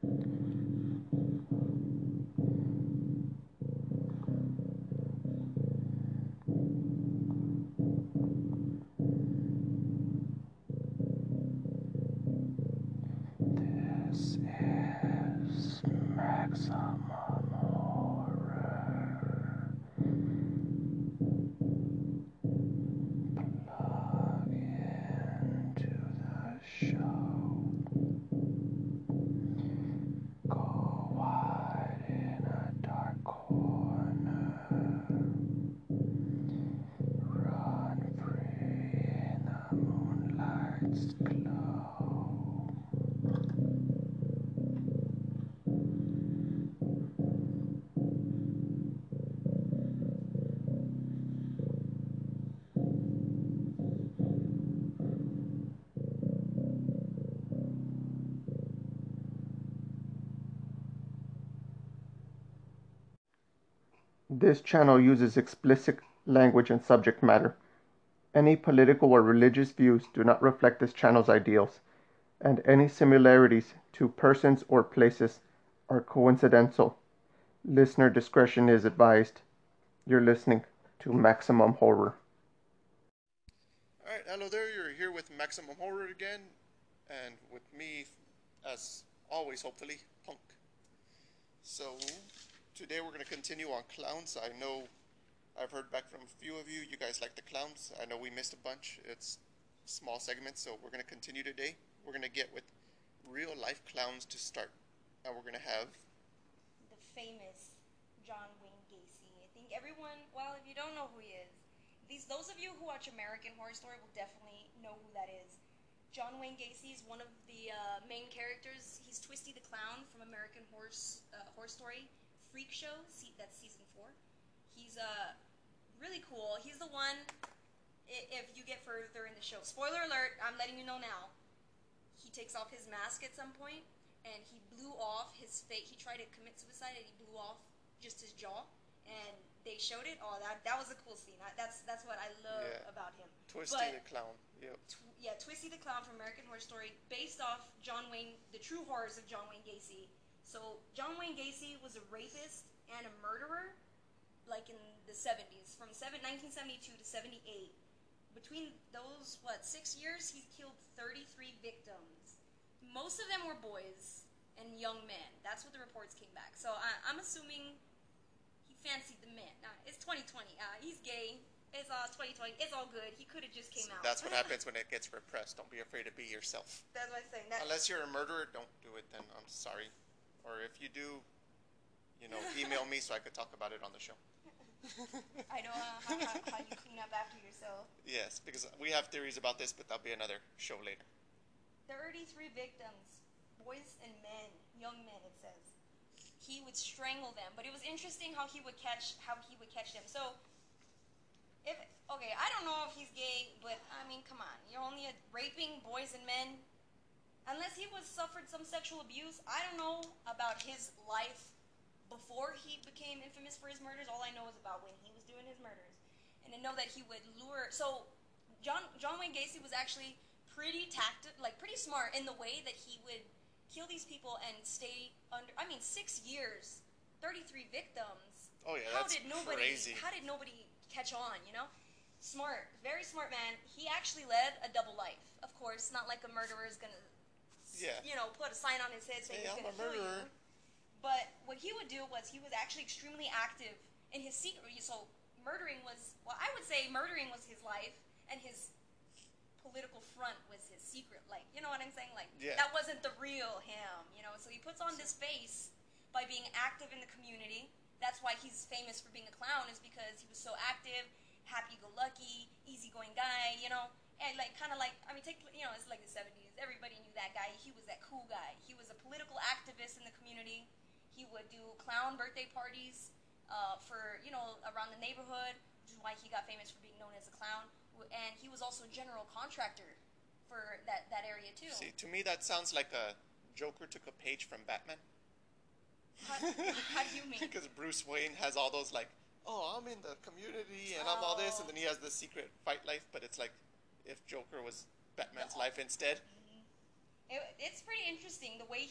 This is Maximum Horror. Plug into the show. Go hide in a dark corner. Run free in the moonlight's glow. This channel uses explicit language and subject matter. Any political or religious views do not reflect this channel's ideals, and any similarities to persons or places are coincidental. Listener discretion is advised. You're listening to Maximum Horror. Alright, hello there, you're here with Maximum Horror again, and with me, as always, hopefully, Punk. So, today we're going to continue on clowns. I know I've heard back from a few of you guys like the clowns. I know we missed a bunch. It's small segments, so we're going to continue today. We're going to get with real life clowns to start. And we're going to have the famous John Wayne Gacy. I think everyone, well, if you don't know who he is, those of you who watch American Horror Story will definitely know who that is. John Wayne Gacy is one of the main characters. He's Twisty the Clown from American Horror Story Freak Show. That's season 4. He's really cool. He's the one, if you get further in the show, spoiler alert, I'm letting you know now, he takes off his mask at some point, and he blew off his face. He tried to commit suicide, and he blew off just his jaw, and they showed it. Oh, that was a cool scene. That's what I love about him. Twisty the Clown. Yep. Twisty the Clown from American Horror Story, based off John Wayne, the true horrors of John Wayne Gacy. So John Wayne Gacy was a rapist and a murderer, like in the 70s, from 1972 to 78. Between those, 6 years, he killed 33 victims. Most of them were boys and young men. That's what the reports came back. So I'm assuming he fancied the men. Now, it's 2020. He's gay. It's 2020. It's all good. He could have just came out. That's what happens when it gets repressed. Don't be afraid to be yourself. That's what I'm saying. Unless you're a murderer, don't do it then. I'm sorry. Or if you do, email me so I could talk about it on the show. I know how you clean up after yourself. Yes, because we have theories about this, but that'll be another show later. 33 victims, boys and men, young men, it says. He would strangle them, but it was interesting how he would catch them. So, I don't know if he's gay, but I mean, come on, you're only raping boys and men. Unless he suffered some sexual abuse, I don't know about his life before he became infamous for his murders. All I know is about when he was doing his murders. And I know that he would lure... So, John Wayne Gacy was actually pretty smart in the way that he would kill these people and stay under... 6 years, 33 victims. Oh yeah, that's crazy. How did nobody catch on, Smart, very smart man. He actually led a double life. Of course, not like a murderer is going to, put a sign on his head saying he's going to kill you. But what he would do was he was actually extremely active in his secret. So murdering was his life, and his political front was his secret life. You know what I'm saying? That wasn't the real him, So he puts on this face by being active in the community. That's why he's famous for being a clown, is because he was so active, happy-go-lucky, easygoing guy, And it's like the 70s. Everybody knew that guy. He was that cool guy. He was a political activist in the community. He would do clown birthday parties around the neighborhood, which is why he got famous for being known as a clown. And he was also a general contractor for that area, too. See, to me that sounds like a Joker took a page from Batman. How do you mean? Because Bruce Wayne has all those, I'm in the community and I'm all this, and then he has the secret fight life, but it's like if Joker was Batman's life instead. It's pretty interesting the way he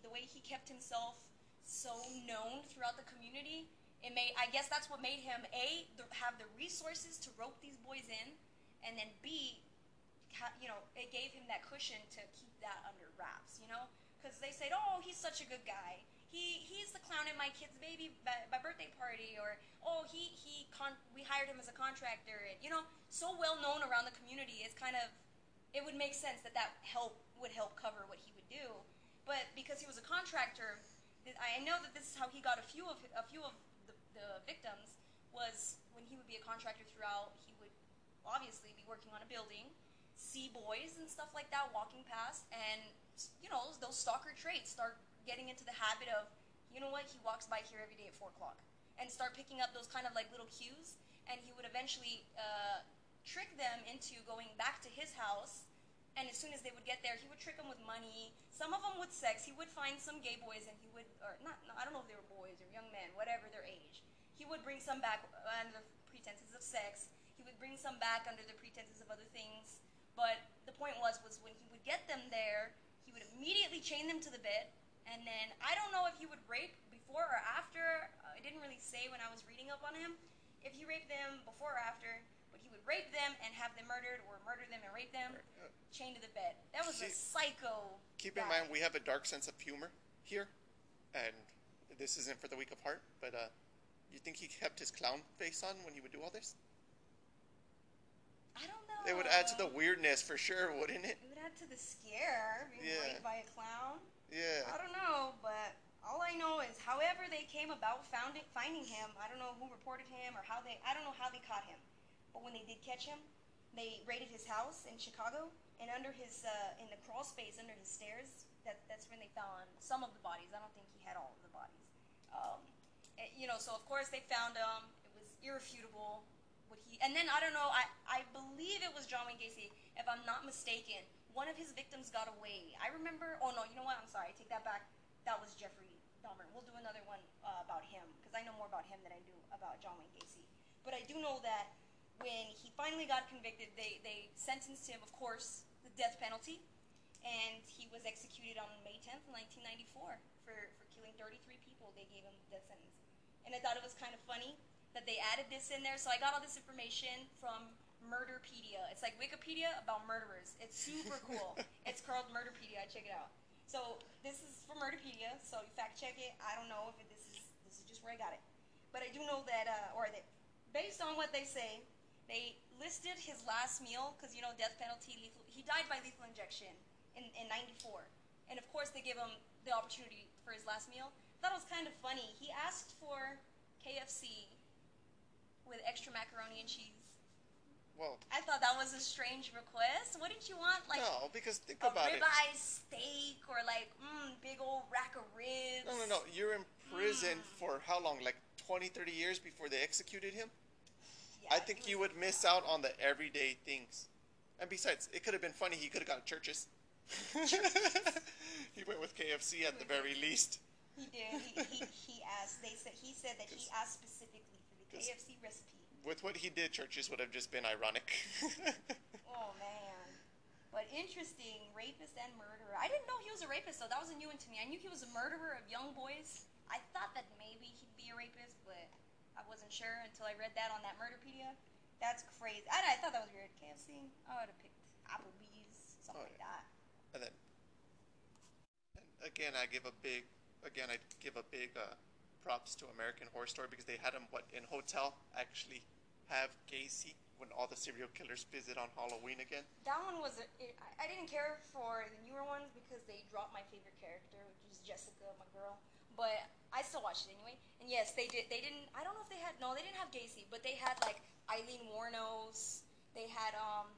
the way he kept himself so known throughout the community, I guess that's what made him have the resources to rope these boys in, and then B, it gave him that cushion to keep that under wraps, because they said, oh, he's such a good guy. He's the clown at my kid's my birthday party, or oh, we hired him as a contractor, and so well known around the community. It's kind of, it would make sense that would help cover what he would do, but because he was a contractor, I know that this is how he got a few of the victims. Was when he would be a contractor throughout, he would obviously be working on a building, see boys and stuff like that walking past, and those stalker traits start getting into the habit of, he walks by here every day at 4 o'clock, and start picking up those kind of like little cues, and he would eventually trick them into going back to his house, and as soon as they would get there, he would trick them with money, some of them with sex. He would find some gay boys, and he would, or not, I don't know if they were boys or young men, whatever their age, he would bring some back under the pretenses of sex, he would bring some back under the pretenses of other things, but the point was when he would get them there, he would immediately chain them to the bed. And then, I don't know if he would rape before or after. I didn't really say when I was reading up on him if he raped them before or after, but he would rape them and have them murdered, or murder them and rape them, chained to the bed. That was a psycho Keep guy. in mind, we have a dark sense of humor here, and this isn't for the weak of heart, but you think he kept his clown face on when he would do all this? I don't know. It would add to the weirdness for sure, wouldn't it? It would add to the scare, being raped by a clown. Yeah. I don't know, but all I know is however they came about finding him, I don't know who reported him or I don't know how they caught him. But when they did catch him, they raided his house in Chicago, and under his, in the crawl space under his stairs, that's when they found some of the bodies. I don't think he had all of the bodies. So of course they found him. It was irrefutable. And then, I don't know, I believe it was John Wayne Gacy, if I'm not mistaken. One of his victims got away. I remember, oh no, you know what, I'm sorry, I take that back. That was Jeffrey Dahmer. We'll do another one about him, because I know more about him than I do about John Wayne Gacy. But I do know that when he finally got convicted, they sentenced him, of course, the death penalty, and he was executed on May 10th, 1994, for killing 33 people. They gave him the death sentence. And I thought it was kind of funny that they added this in there. So I got all this information from Murderpedia. It's like Wikipedia about murderers. It's super cool. It's called Murderpedia. Check it out. So this is from Murderpedia. So you fact check it. I don't know if this is just where I got it, but I do know that based on what they say, they listed his last meal because death penalty. He died by lethal injection in '94, and of course they give him the opportunity for his last meal. I thought it was kind of funny. He asked for KFC with extra macaroni and cheese. Well, I thought that was a strange request. What did you want? Like, no, because think about it. A ribeye steak or like big old rack of ribs. No. You're in prison for how long? Like 20, 30 years before they executed him? Yeah, I think you would miss out on the everyday things. And besides, it could have been funny. He could have got Church's. He went with KFC at the very least. He did. He asked. He said that he asked specifically for the KFC recipe. With what he did, Church's would have just been ironic. Oh man, but interesting, rapist and murderer. I didn't know he was a rapist, though. That was a new one to me. I knew he was a murderer of young boys. I thought that maybe he'd be a rapist, but I wasn't sure until I read that on that Murderpedia. That's crazy. I thought that was weird. KFC. I would have picked Applebee's, something like that. And again, I give a big props to American Horror Story because they had him in hotel actually have Gacy when all the serial killers visit on Halloween again. That one was I didn't care for the newer ones because they dropped my favorite character, which is Jessica, my girl. But I still watched it anyway. And yes, they did. They didn't. I don't know if they had. No, they didn't have Gacy, but they had like Eileen Wuornos. They had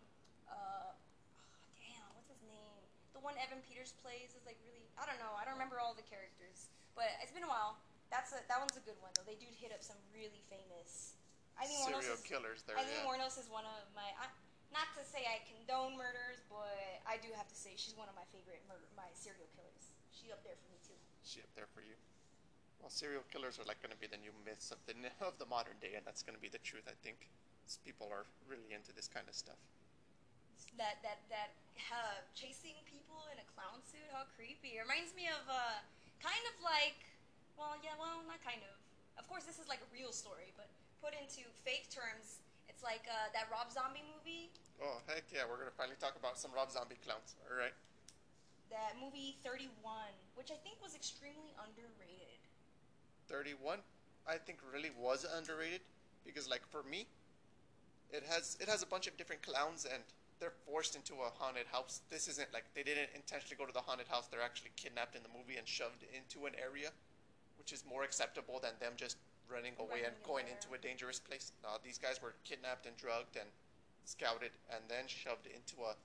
damn, what's his name? The one Evan Peters plays is like really. I don't know. I don't remember all the characters, but it's been a while. That one's a good one though. They do hit up some really famous serial killers there. Eileen Wuornos is one of my. Not to say I condone murders, but I do have to say she's one of my favorite my serial killers. She up there for me too. She up there for you. Well, serial killers are like going to be the new myths of the modern day, and that's going to be the truth. I think people are really into this kind of stuff. That chasing people in a clown suit, how creepy. It reminds me of well, not kind of. Of course, this is like a real story, but put into fake terms, it's like that Rob Zombie movie. Oh, heck yeah, we're going to finally talk about some Rob Zombie clowns. All right. That movie 31, which I think was extremely underrated. 31, I think really was underrated because, like, for me, it has a bunch of different clowns and they're forced into a haunted house. This isn't like they didn't intentionally go to the haunted house. They're actually kidnapped in the movie and shoved into an area, which is more acceptable than them just running away and going into a dangerous place. No, these guys were kidnapped and drugged and scouted and then shoved into a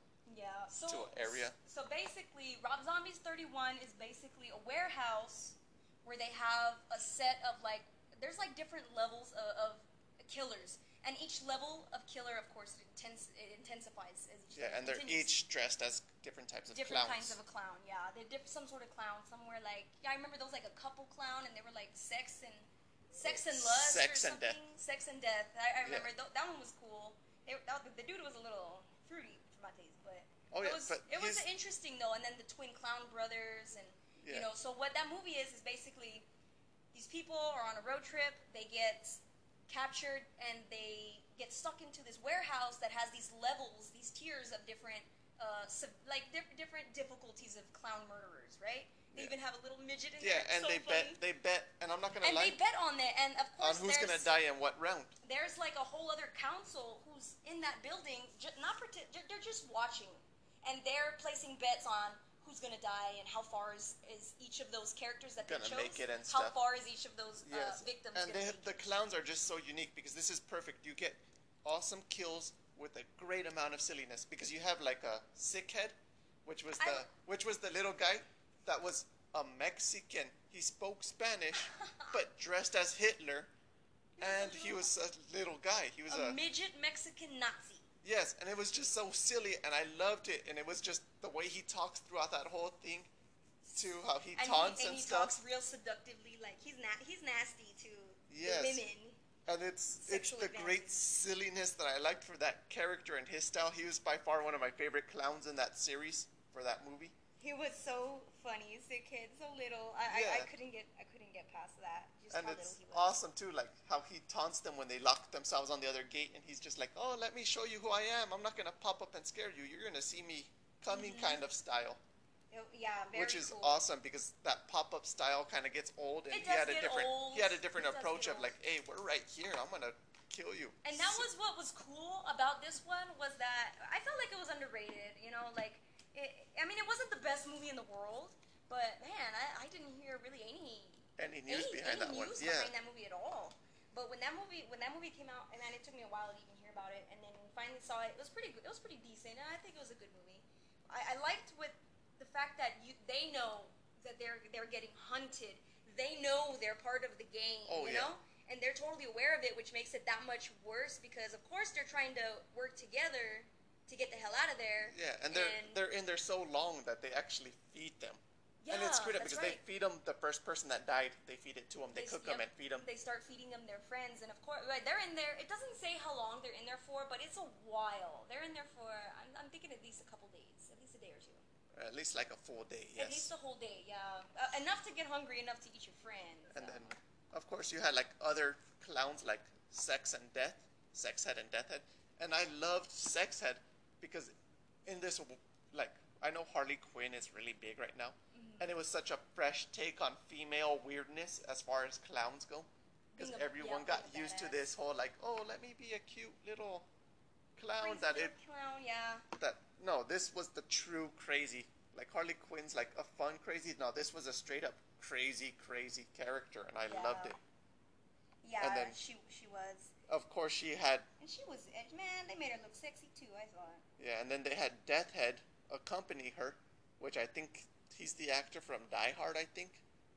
area. So basically, Rob Zombie's 31 is basically a warehouse where they have a set of like there's like different levels of killers. And each level of killer, of course, it intensifies as each and they're each dressed as different types of different clowns. Kinds of a clown. Yeah, they're some sort of clown. Somewhere like I remember there was like a couple clown, and they were like sex and lust or something. Death. Sex and death. I remember that one was cool. The dude was a little fruity for my taste, but it was interesting though. And then the twin clown brothers, and you know, so what that movie is basically these people are on a road trip. They get captured and they get stuck into this warehouse that has these levels, these tiers of different different difficulties of clown murderers, right? They even have a little midget in there. Yeah, and they bet, and I'm not gonna lie. And they bet on it, and of course, on who's gonna die in what round. There's like a whole other council who's in that building, they're just watching, and they're placing bets on who's gonna die and how far is each of those characters that they chose. Make it and how far is each of those victims and gonna the clowns are just so unique because this is perfect. You get awesome kills with a great amount of silliness because you have like a sick head, which was the little guy that was a Mexican. He spoke Spanish but dressed as Hitler, and he was a little guy. He was a midget Mexican Nazi. Yes, and it was just so silly, and I loved it, and it was just the way he talks throughout that whole thing, to how he taunts and stuff. And he talks real seductively, like he's nasty to women. And it's the great silliness that I liked for that character and his style. He was by far one of my favorite clowns in that series for that movie. He was so funny, sick kid, so little. I couldn't get past that. Just and how it's little he was. Awesome too, like how he taunts them when they lock themselves on the other gate, and he's just like, "Oh, let me show you who I am. I'm not gonna pop up and scare you. You're gonna see me coming," kind of style. Yeah, very Which is cool. awesome because that pop-up style kind of gets old, and he had a different approach of like, "Hey, we're right here. I'm gonna kill you." And that was what was cool about this one was that I felt like it was underrated. You know, like it wasn't the best movie in the world, but man, I didn't hear really any news behind that one. Behind that movie at all. But when that movie came out, and then it took me a while to even hear about it, and then we finally saw it. It was pretty good. It was pretty decent, and I think it was a good movie. I liked with the fact that they know that they're getting hunted. They know they're part of the game. You know, and they're totally aware of it, which makes it that much worse because of course they're trying to work together to get the hell out of there. Yeah, and they're in there so long that they actually feed them. Yeah, and it's great because they feed them the first person that died. They feed it to them. They cook them and feed them. They start feeding them their friends, and of course, they're in there. It doesn't say how long they're in there for, but it's a while. They're in there for I'm thinking at least a couple days, at least a day or two. At least like a full day. Yes. At least a whole day. Yeah, enough to get hungry, enough to eat your friends. And then, of course, you had like other clowns like Sexhead and Deathhead, and I loved Sexhead because in this, like, I know Harley Quinn is really big right now. And it was such a fresh take on female weirdness as far as clowns go. Because everyone got used to this whole, like, oh, let me be a cute little clown. No, this was the true crazy. Like, Harley Quinn's like a fun crazy. No, this was a straight up crazy character. And I loved it. Yeah, and then she was. Of course, she had. And she was, man, they made her look sexy too, I thought. Yeah, and then they had Deathhead accompany her, which I think. He's the actor from Die Hard, I think.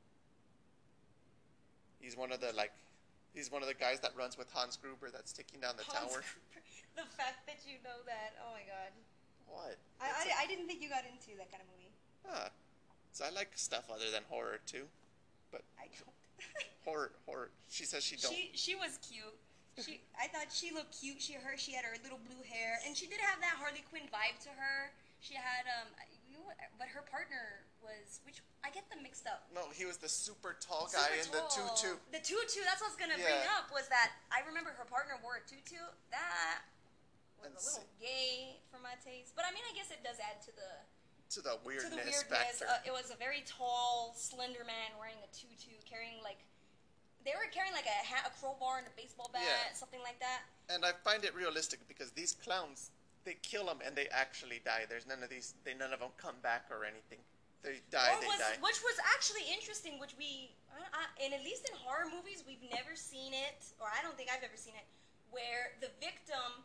He's one of the guys that runs with Hans Gruber that's taking down the tower. The fact that you know that, oh my god. What? I didn't think you got into that kind of movie. So I like stuff other than horror too, but I don't. horror. She says she don't. She was cute. I thought she looked cute. She had her little blue hair, and she did have that Harley Quinn vibe to her. She had but her partner was I get them mixed up. No, he was the super tall guy in the tutu. The tutu. That's what I was gonna bring up. Was that I remember her partner wore a tutu. That was a little gay for my taste, but I mean, I guess it does add to the weirdness factor. It was a very tall, slender man wearing a tutu, carrying they were carrying a crowbar and a baseball bat, something like that. And I find it realistic because these clowns, they kill them and they actually die. There's none of them come back or anything. They die. Which was actually interesting. Which and at least in horror movies, we've never seen it, or I don't think I've ever seen it, where the victim,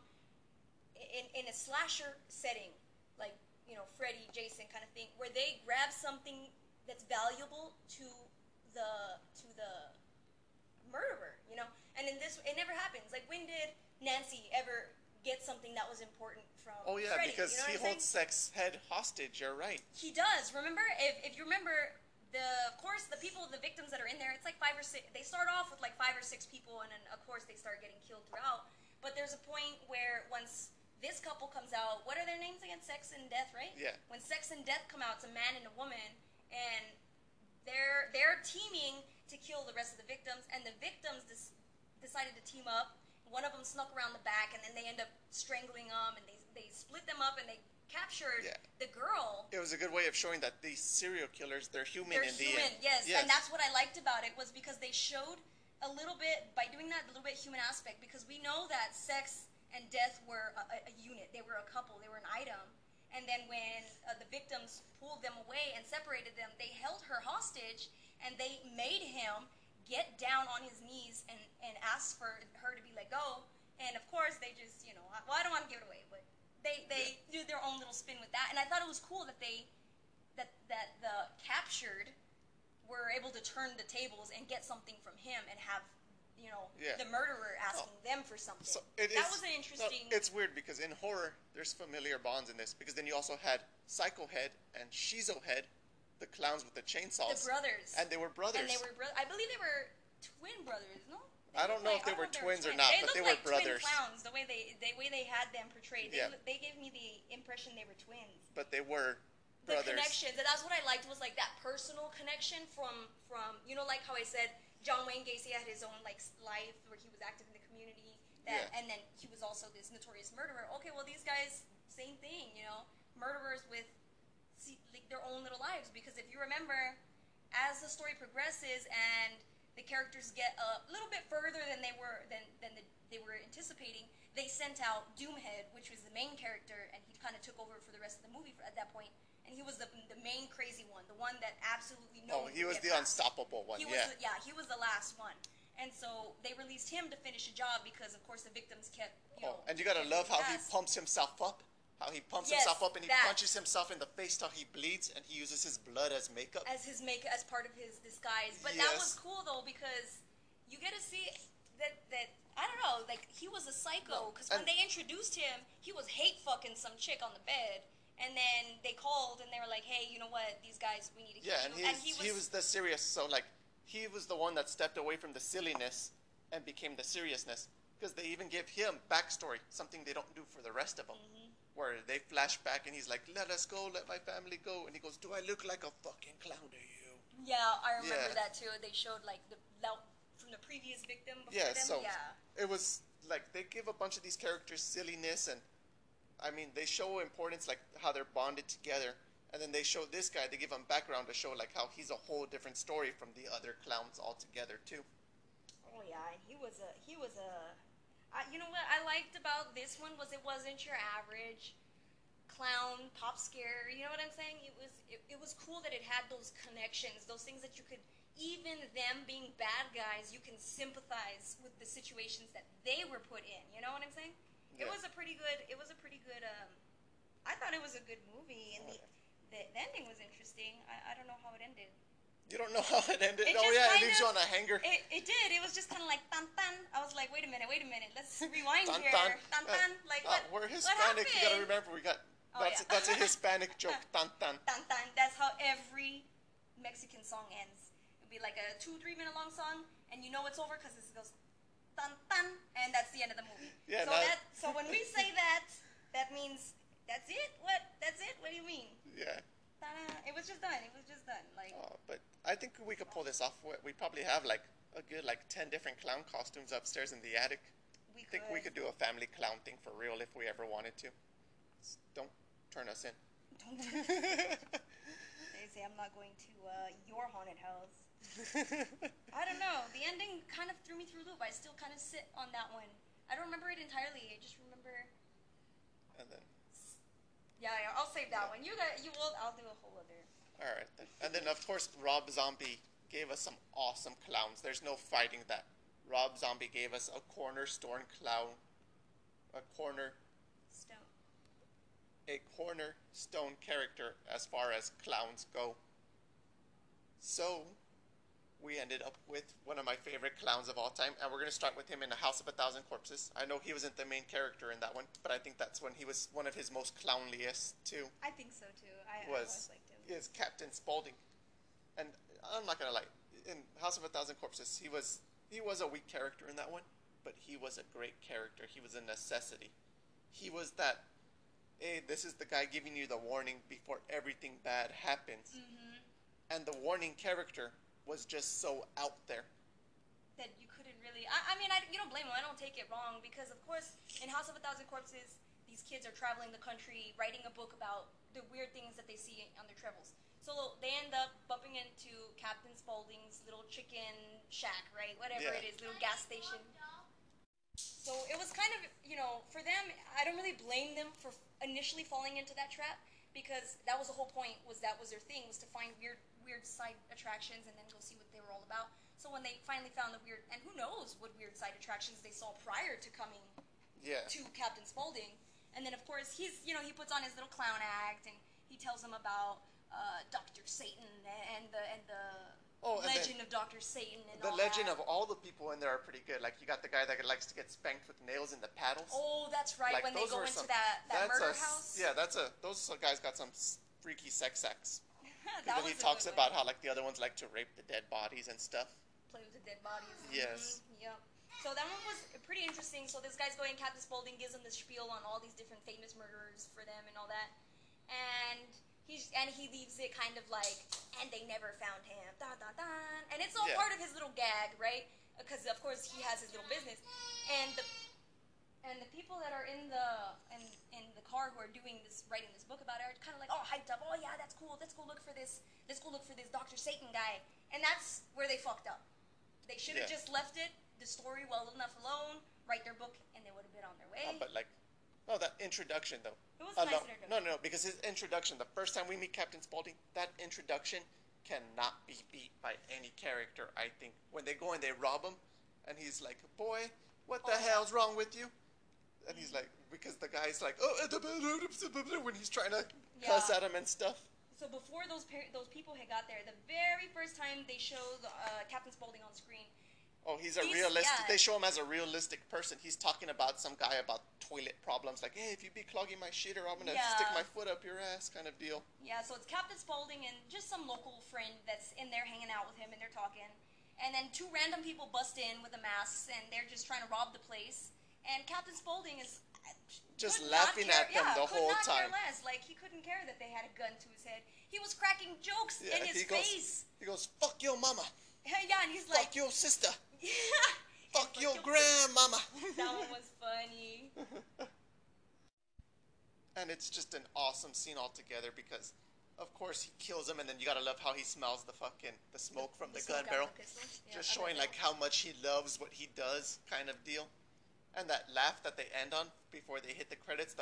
in a slasher setting, like Freddy, Jason kind of thing, where they grab something that's valuable to the murderer, and in this it never happens. Like, when did Nancy ever get something that was important from Freddy? Because he holds Sex's head hostage. You're right. He does. Remember, if you remember, of course the victims that are in there, it's like 5 or 6. They start off with like 5 or 6 people, and then of course they start getting killed throughout. But there's a point where once this couple comes out, what are their names again? Sex and Death, right? Yeah. When Sex and Death come out, it's a man and a woman, and they're teaming to kill the rest of the victims, and the victims decided to team up. One of them snuck around the back, and then they end up strangling them, and they split them up, and they captured the girl. It was a good way of showing that these serial killers, they're human in the end. Yes, and that's what I liked about it, was because they showed a little bit, by doing that, a little bit human aspect, because we know that Sex and Death were a unit. They were a couple. They were an item. And then when the victims pulled them away and separated them, they held her hostage, and they made him get down on his knees and ask for her to be let go. And of course, they just, I don't want to give it away, but they do their own little spin with that. And I thought it was cool that that the captured were able to turn the tables and get something from him and have the murderer asking them for something. So that was an interesting... No, it's weird because in horror, there's familiar bonds in this. Because then you also had Psycho Head and Shizo Head, the clowns with the chainsaws. The brothers. And they were brothers. I believe they were twin brothers, no? I don't know if they were twins or not, but they were brothers. They looked like twin clowns, the way they had them portrayed. They gave me the impression they were twins. But they were brothers. The connections, and that's what I liked, was like that personal connection from like how I said, John Wayne Gacy had his own life where he was active in the community, and then he was also this notorious murderer. Okay, well, these guys, same thing, murderers with their own little lives. Because if you remember, as the story progresses and the characters get a little bit further than they were anticipating, they sent out Doomhead, which was the main character, and he kind of took over for the rest of the movie at that point. And he was the main crazy one, the one that absolutely no one he was the unstoppable one. He was the last one. And so they released him to finish the job because, of course, the victims kept, and you gotta love how he pumps himself up. How he pumps himself up and he punches himself in the face till he bleeds, and he uses his blood as makeup. As part of his disguise. But that was cool, though, because you get to see that I don't know, like, he was a psycho. Because when they introduced him, he was hate-fucking some chick on the bed. And then they called and they were like, "Hey, you know what? These guys, we need to kill you." And he was the serious. So he was the one that stepped away from the silliness and became the seriousness. Because they even give him backstory, something they don't do for the rest of them, where they flash back and he's like, "Let us go, let my family go," and he goes, "Do I look like a fucking clown to you?" Yeah, I remember that too. They showed from the previous victim before them. It was like they give a bunch of these characters silliness and. I mean, they show importance, like how they're bonded together, and then they show this guy. They give him background to show like how he's a whole different story from the other clowns altogether too. Oh yeah, and he was a. You know what I liked about this one was it wasn't your average clown pop scare. You know what I'm saying? It was cool that it had those connections, those things that you could, even them being bad guys, you can sympathize with the situations that they were put in. You know what I'm saying? It was a pretty good. I thought it was a good movie, and the ending was interesting. I don't know how it ended. You don't know how it ended? It leaves you on a hanger. It did. It was just kind of like tan tan. I was like, wait a minute. Let's rewind tan, here. Tan tan. Like what? We're Hispanic. You gotta remember, that's a Hispanic joke. Tan tan. Tan tan. That's how every Mexican song ends. It'd be like a 2-3 minute long song, and you know it's over because it goes. Dun, dun, and that's the end of the movie. Yeah, so when we say that means that's it? What? That's it? What do you mean? Yeah. It was just done. It was just done. Like. But I think we could pull this off. We probably have like a good 10 different clown costumes upstairs in the attic. I think we could do a family clown thing for real if we ever wanted to. Don't turn us in. They say I'm not going to your haunted house. I don't know. The ending kind of threw me through a loop. I still kind of sit on that one. I don't remember it entirely. I just remember. And then. Yeah, I'll save that one. You will. I'll do a whole other. All right then. And then of course Rob Zombie gave us some awesome clowns. There's no fighting that. Rob Zombie gave us a cornerstone clown. A cornerstone character as far as clowns go. So, we ended up with one of my favorite clowns of all time, and we're going to start with him in A House of a Thousand Corpses. I know he wasn't the main character in that one, but I think that's when he was one of his most clownliest, too. I think so, too. I always liked him. Is Captain Spaulding. And I'm not going to lie, in House of a Thousand Corpses, he was a weak character in that one, but he was a great character. He was a necessity. He was that, hey, this is the guy giving you the warning before everything bad happens. Mm-hmm. And the warning character was just so out there that you couldn't really. I mean, you don't blame him. I don't take it wrong because, of course, in House of a Thousand Corpses, these kids are traveling the country, writing a book about the weird things that they see on their travels. So they end up bumping into Captain Spaulding's little chicken shack, right? Whatever it is, little gas station. So it was kind of, for them, I don't really blame them for initially falling into that trap because that was the whole point. That was their thing, was to find weird side attractions and then go see what they were all about. So when they finally found the weird, and who knows what weird side attractions they saw prior to coming to Captain Spaulding. And then of course he puts on his little clown act and he tells them about Dr. Satan and the legend of Dr. Satan and the legend of all the people in there are pretty good. Like you got the guy that likes to get spanked with nails in the paddles. Oh, that's right. Like, when they go into that murder house. Yeah, those guys got some freaky sex acts. Then he talks about how the other ones like to rape the dead bodies and stuff. Play with the dead bodies. Yes. Mm-hmm. Yep. So that one was pretty interesting. So this guy's going, Captain Spaulding gives him the spiel on all these different famous murderers for them and all that, and he leaves it kind of like, and they never found him, dun dun dun, and it's all part of his little gag, right? Because of course he has his little business, and the people that are in the car who are writing this book about it are kind of like all hyped up. Oh yeah, that's cool. Let's go look for this. Let's go look for this Dr. Satan guy. And that's where they fucked up. They should have just left the story well enough alone, write their book, and they would have been on their way. That introduction though. It was a nice introduction. No, because his introduction, the first time we meet Captain Spaulding, that introduction cannot be beat by any character. I think when they go and they rob him, and he's like, "Boy, what the hell's wrong with you?" And he's like, because the guy's like, oh, when he's trying to cuss at him and stuff. So before those people had got there, the very first time they show Captain Spaulding on screen. Oh, he's realistic. They show him as a realistic person. He's talking about some guy about toilet problems, like, hey, if you be clogging my shitter, I'm gonna stick my foot up your ass, kind of deal. Yeah, so it's Captain Spaulding and just some local friend that's in there hanging out with him, and they're talking. And then two random people bust in with the masks, and they're just trying to rob the place. And Captain Spaulding is just laughing at them the whole time. Less. Like, he couldn't care that they had a gun to his head. He was cracking jokes in his face. He goes, fuck your mama. Yeah, and he's like, fuck your sister. Fuck your grandmama. That one was funny. And it's just an awesome scene altogether because, of course, he kills him, and then you gotta love how he smells the smoke from the gun barrel. Just showing how much he loves what he does, kind of deal. And that laugh that they end on before they hit the credits,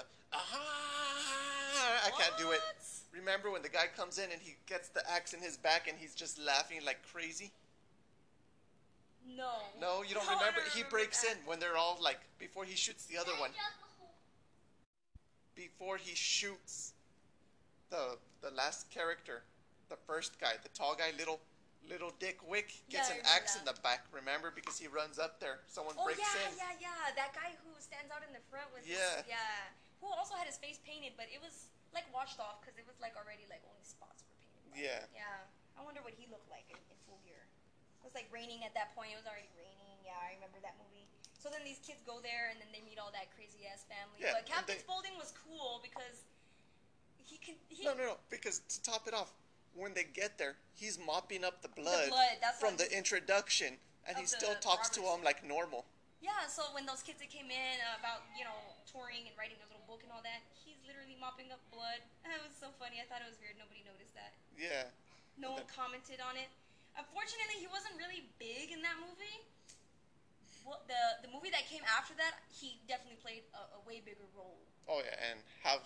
I can't do it. Remember when the guy comes in and he gets the axe in his back and he's just laughing like crazy? No. No, you don't remember? He breaks in when they're all before he shoots the other one. Before he shoots the last character, the first guy, the tall guy, little Dick Wick gets an axe in the back, remember? Because he runs up there. Someone breaks in. Yeah. That guy who stands out in the front with who also had his face painted, but it was washed off because it was already only spots were painted. Yeah. I wonder what he looked like in full gear. It was raining at that point. It was already raining. Yeah, I remember that movie. So then these kids go there and then they meet all that crazy ass family. Yeah, but Captain Spaulding was cool because No. Because to top it off, when they get there, he's mopping up the blood from the introduction, and he still talks to him like normal. Yeah, so when those kids that came in about, touring and writing their little book and all that, he's literally mopping up blood. It was so funny. I thought it was weird. Nobody noticed that. Yeah. No one commented on it. Unfortunately, he wasn't really big in that movie. Well, the movie that came after that, he definitely played a way bigger role. Oh, yeah, and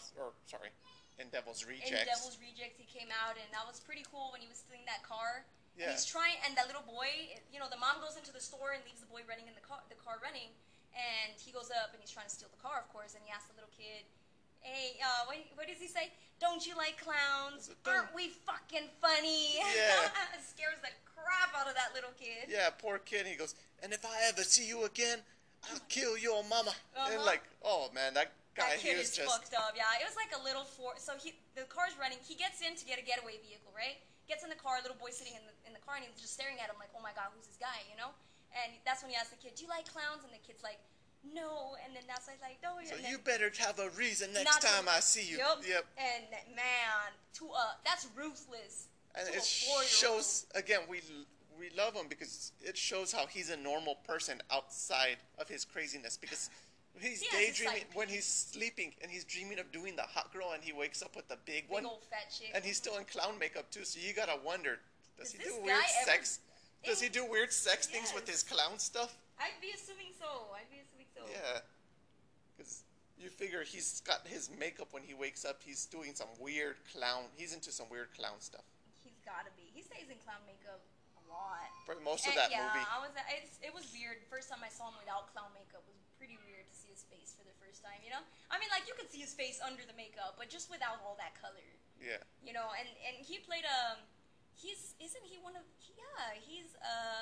in Devil's Rejects. In Devil's Rejects, he came out, and that was pretty cool when he was stealing that car. Yeah. And he's trying, and that little boy, the mom goes into the store and leaves the boy running in the car running, and he goes up and he's trying to steal the car, of course, and he asks the little kid, hey, what does he say? Don't you like clowns? Aren't we fucking funny? Yeah. It scares the crap out of that little kid. Yeah, poor kid. He goes, and if I ever see you again, I'll kill your mama. And oh man, that guy, that kid is just fucked up. Yeah, it was like a little so the car's running. He gets in to get a getaway vehicle, right? Gets in the car, little boy sitting in the car, and he's just staring at him like, oh my god, who's this guy, And that's when he asks the kid, do you like clowns? And the kid's like, no. And then that's like, no. So you better have a reason next time I see you. Yep. And man, that's ruthless. And it shows, again, we love him because it shows how he's a normal person outside of his craziness, because he's daydreaming when he's sleeping, and he's dreaming of doing the hot girl, and he wakes up with the big one. Big old fat chick. And he's still in clown makeup too, so you gotta wonder, does he do weird sex? Does he do weird sex things with his clown stuff? I'd be assuming so. Yeah, because you figure he's got his makeup when he wakes up. He's doing some weird clown. He's into some weird clown stuff. He's gotta be. He stays in clown makeup a lot. For most of that movie. Yeah, it was weird. First time I saw him without clown makeup was pretty weird to see his face for the first time, I mean, like, you could see his face under the makeup, but just without all that color. Yeah. And he played, isn't he one of, he's,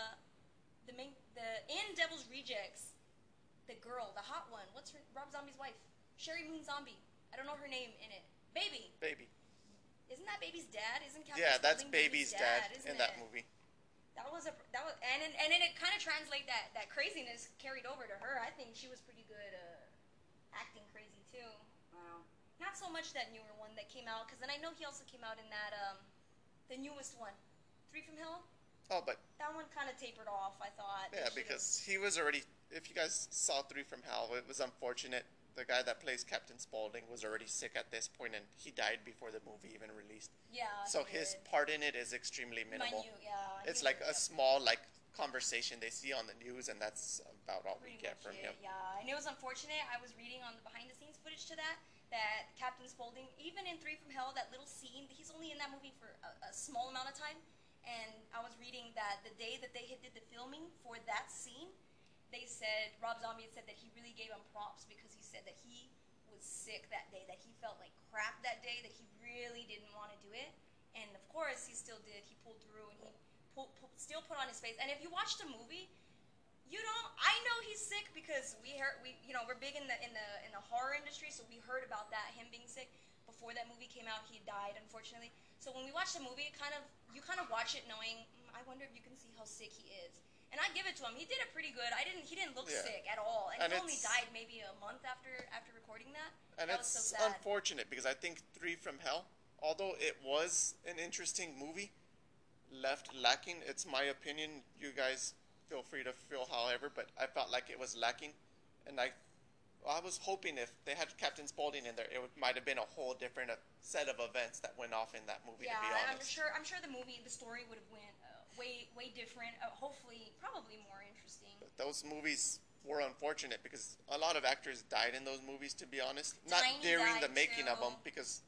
in Devil's Rejects, the girl, the hot one, what's her, Rob Zombie's wife? Sherry Moon Zombie. I don't know her name in it. Baby. Isn't that Baby's dad? Isn't Captain Yeah, that's Spaulding Baby's dad in that movie. That was and then it kind of translate that craziness carried over to her. I think she was pretty good acting crazy too. Not so much that newer one that came out, because then I know he also came out in that the newest one, 3 from Hell. Oh, but that one kind of tapered off, I thought. Yeah, because he was already. If you guys saw 3 from Hell, it was unfortunate. The guy that plays Captain Spaulding was already sick at this point, and he died before the movie even released. Yeah. So his part in it is extremely minimal. Minute, yeah. It's like a small conversation they see on the news, and that's about all we get from him. Yeah, and it was unfortunate. I was reading on the behind-the-scenes footage to that Captain Spaulding, even in 3 from Hell, that little scene, he's only in that movie for a small amount of time. And I was reading that the day that they did the filming for that scene, they said, Rob Zombie had said that he really gave him props, because he said that he was sick that day, that he felt like crap that day, that he really didn't want to do it. And of course, he still did. He pulled through, and he still put on his face. And if you watch the movie, I know he's sick, because we're big in the horror industry, so we heard about that, him being sick. Before that movie came out, he died, unfortunately. So when we watch the movie, you kind of watch it knowing, I wonder if you can see how sick he is. And I give it to him. He did it pretty good. He didn't look sick at all. And he only died maybe a month after recording that. And that it's was so sad. Unfortunate, because I think 3 from Hell, although it was an interesting movie, left lacking. It's my opinion. You guys feel free to feel however, but I felt like it was lacking. And I was hoping if they had Captain Spaulding in there, it might have been a whole different set of events that went off in that movie. Yeah, to be honest. I'm sure the story would have went way different. Hopefully, probably more interesting. But those movies were unfortunate, because a lot of actors died in those movies. To be honest, not during the making of them, because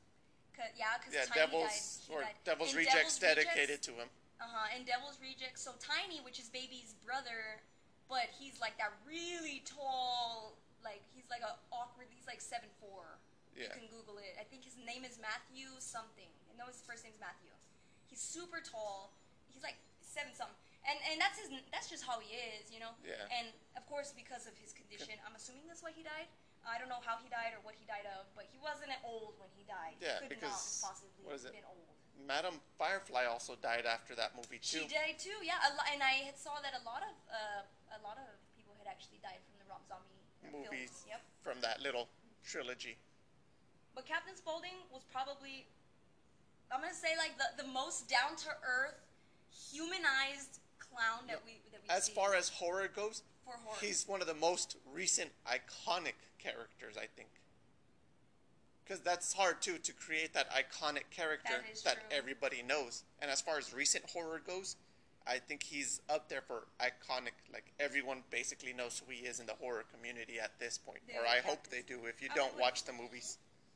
Devil's Rejects dedicated to him. And Devil's Rejects. So Tiny, which is Baby's brother, but he's like that really tall. He's like he's like 7'4". Yeah. You can Google it. I think his name is Matthew something. I know his first name's Matthew. He's super tall. He's like 7-something. And that's just how he is, Yeah. And of course, because of his condition, I'm assuming that's why he died. I don't know how he died or what he died of, but he wasn't old when he died. Yeah, he could because not possibly have been old. Madame Firefly also died after that movie too. She died too, yeah. And I had saw that a lot of people had actually died from the Rob Zombie movies. Yep. From that little trilogy. But Captain Spaulding was probably, I'm gonna say, like the most down to earth, humanized clown that we as seen. far as horror goes. For horror, he's one of the most recent iconic characters, I think. Because that's hard too, to create that iconic character that everybody knows. And as far as recent horror goes, I think he's up there for iconic. Like, everyone basically knows who he is in the horror community at this point. Or I hope they do if you don't watch the movies.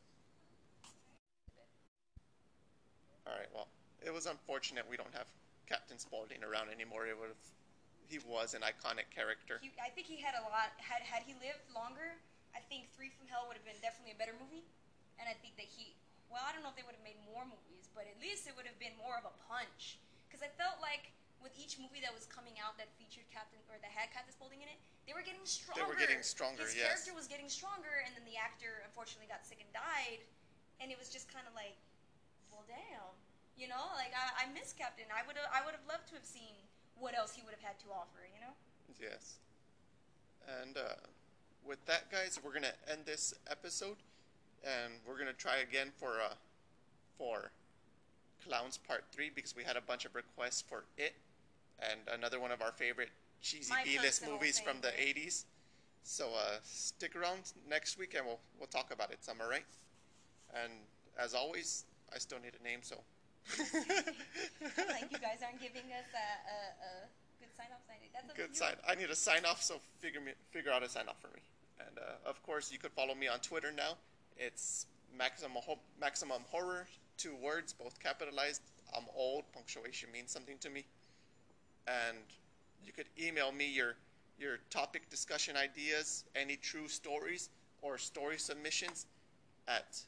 Alright, well, it was unfortunate we don't have Captain Spaulding around anymore. He was an iconic character. I think he had a lot. Had he lived longer, I think Three from Hell would have been definitely a better movie. And I think that well, I don't know if they would have made more movies, but at least it would have been more of a punch. Because I felt like with each movie that was coming out that featured Captain, or that had Captain Spaulding in it, they were getting stronger. His character was getting stronger, and then the actor unfortunately got sick and died. And it was just kind of like, well, damn. You know, like, I miss Captain. I would have loved to have seen what else he would have had to offer, you know? Yes. And with that, guys, we're going to end this episode. And we're going to try again for Clowns Part 3, because we had a bunch of requests for it. And another one of our favorite cheesy B-list movies from the 80s. So stick around next week and we'll talk about it some, alright? And as always, I still need a name, so... Like you guys aren't giving us a good sign-off. That's a good sign. I need a sign-off, so figure out a sign-off for me. And of course, you could follow me on Twitter now. It's Maximum Horror, 2 words, both capitalized. I'm old. Punctuation means something to me. And you could email me your topic discussion ideas, any true stories, or story submissions at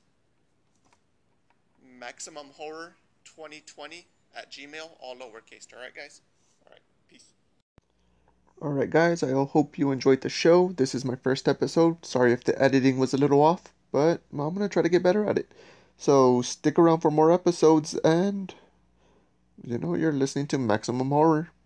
MaximumHorror2020@gmail, all lowercase. Alright, guys? Alright, peace. Alright, guys, I hope you enjoyed the show. This is my first episode. Sorry if the editing was a little off, but I'm going to try to get better at it. So stick around for more episodes, and you're listening to Maximum Horror.